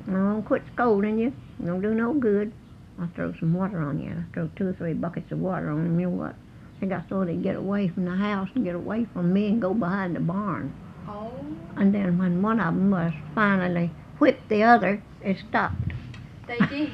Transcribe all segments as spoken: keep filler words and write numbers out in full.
Oh, quit scolding you. Don't do no good. I'll throw some water on you. I'll throw two or three buckets of water on them. You know what? I think I saw they get away from the house and get away from me and go behind the barn. Oh. And then when one of them was finally whipped the other, it stopped. They did.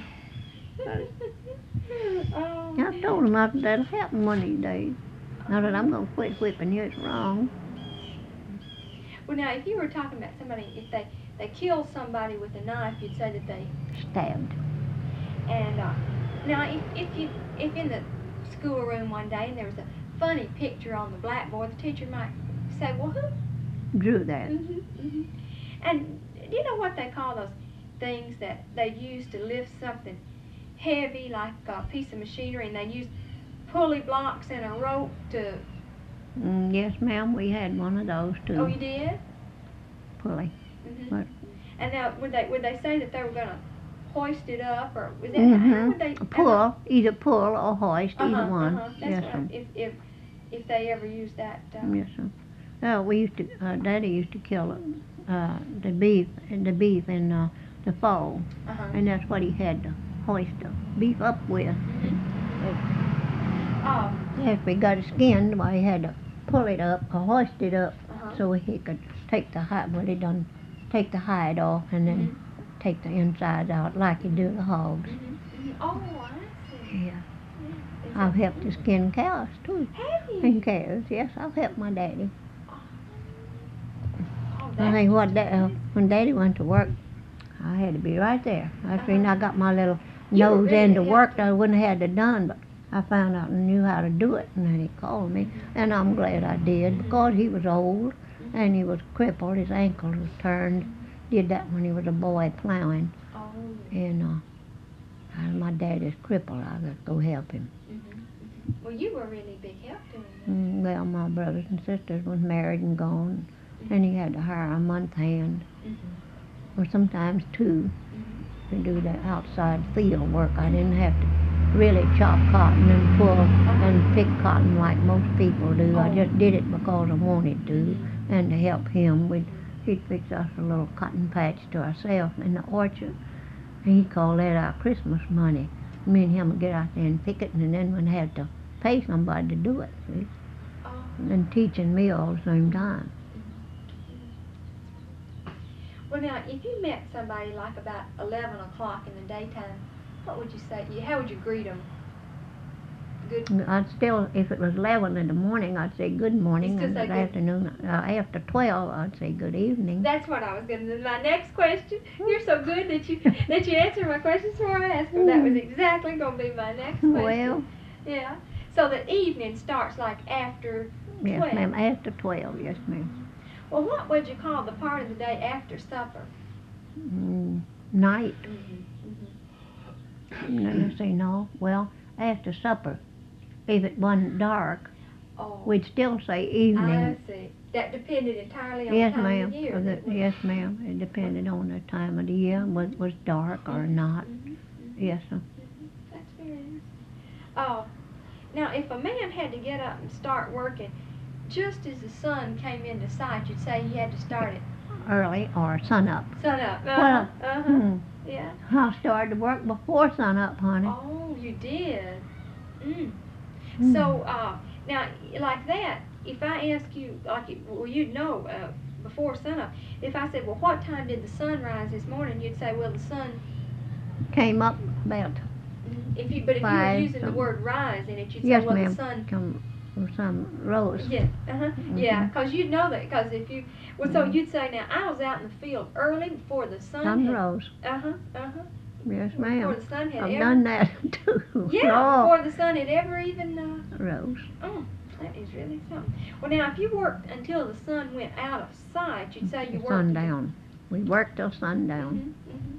Oh, I told them I, that'll happen one of these days. Now that I'm going to quit whipping you, it's wrong. Well, now, if you were talking about somebody, if they, they kill somebody with a knife, you'd say that they... Stabbed. And uh, now, if, if you if in the schoolroom one day and there was a funny picture on the blackboard, the teacher might say, well, who drew that? Mm-hmm, mm-hmm. And do you know what they call those things that they use to lift something heavy, like a piece of machinery, and they use pulley blocks and a rope to... Mm, yes, ma'am, we had one of those too. Oh, you did? Pulley. Mm-hmm. But, and now, would they would they say that they were going to hoist it up, or was that mm-hmm. how would they pull? Uh-huh. Either pull or hoist, uh-huh, either one. Uh-huh. That's yes, what sir. If if if they ever used that. Uh, yes, sir. Oh, we used to. Uh, Daddy used to kill uh, the beef, the beef in uh, the fall, uh-huh. and that's what he had to hoist the beef up with. Mm-hmm. Oh. After he got it skinned, well, he had to pull it up or hoist it up Uh-huh. so he could take the hide. Well, he done take the hide off and then Mm-hmm. take the insides out like you do the hogs. Mm-hmm. Mm-hmm. Oh, I see. Yeah. Yeah. I've helped to skin cows too. Have you? And calves, yes, I've helped my daddy. Oh, I think what da- uh, when Daddy went to work, I had to be right there. That's the reason I got my little You were nose really into work. helpful. I wouldn't have had it done, but I found out and knew how to do it, and then he called me, and I'm glad I did because he was old and he was crippled. His ankle was turned. Did that when he was a boy plowing, Oh. and uh, uh, my dad is crippled. I got to go help him. Mm-hmm. Well, you were really big help to him. Mm, well, my brothers and sisters was married and gone, and he had to hire a month hand, Mm-hmm. or sometimes two, Mm-hmm. to do the outside field work. I didn't have to really chop cotton and pull and pick cotton like most people do. I just did it because I wanted to, and to help him. We'd, he'd fix us a little cotton patch to ourselves in the orchard, and he'd call that our Christmas money. Me and him would get out there and pick it, and then we'd have to pay somebody to do it, see? Oh. And teaching me all the same time. Well, now, if you met somebody like about eleven o'clock in the daytime, what would you say? You How would you greet them? Good. I'd still, if it was eleven in the morning, I'd say good morning, Just and 'cause in the they good- afternoon, uh, after twelve, I'd say good evening. That's what I was going to do. My next question. You're so good that you that you answered my questions before I asked them. That was exactly going to be my next question. Well, Yeah. So the evening starts like after yes, twelve. ma'am, after twelve, yes, ma'am. Well, what would you call the part of the day after supper? Mm, night. Mm-hmm. Let me see, no, well, after supper, if it wasn't dark, Oh. we'd still say I evening. see. That depended entirely on Yes, the time ma'am. of year. Or the- didn't it? Yes, ma'am. It depended on the time of the year, whether it was dark or not. Mhm, mhm. Yes, sir. That's very nice. Oh, now if a man had to get up and start working just as the sun came into sight, you'd say he had to start it Early or sun up. sun up. Uh-huh, Well, uh-huh. Hmm. Yeah. I started to work before sun up, honey. Oh, you did. Mm. Hmm. So, uh, now, like that, if I ask you, like, it- well, you'd know uh, before sunup. If I said, well, what time did the sun rise this morning? You'd say, well, the sun. Came up about, If you, but if you were Five, using the some- word rise in it, you'd yes, say, well, ma'am, the sun. come from some rose. Yeah, uh-huh, yeah, Mhm. because you'd know that, because if you, well, so Mhm. you'd say, now, I was out in the field early before the sun Sun had, rose. uh-huh, uh-huh, Yes, before ma'am. the sun had I've ever, done that too. yeah, Oh, before the sun had ever even, uh, rose. oh, that is really something. Well, now, if you worked until the sun went out of sight, you'd say you worked. Sundown. We worked till sundown. Mm-hmm, mm-hmm.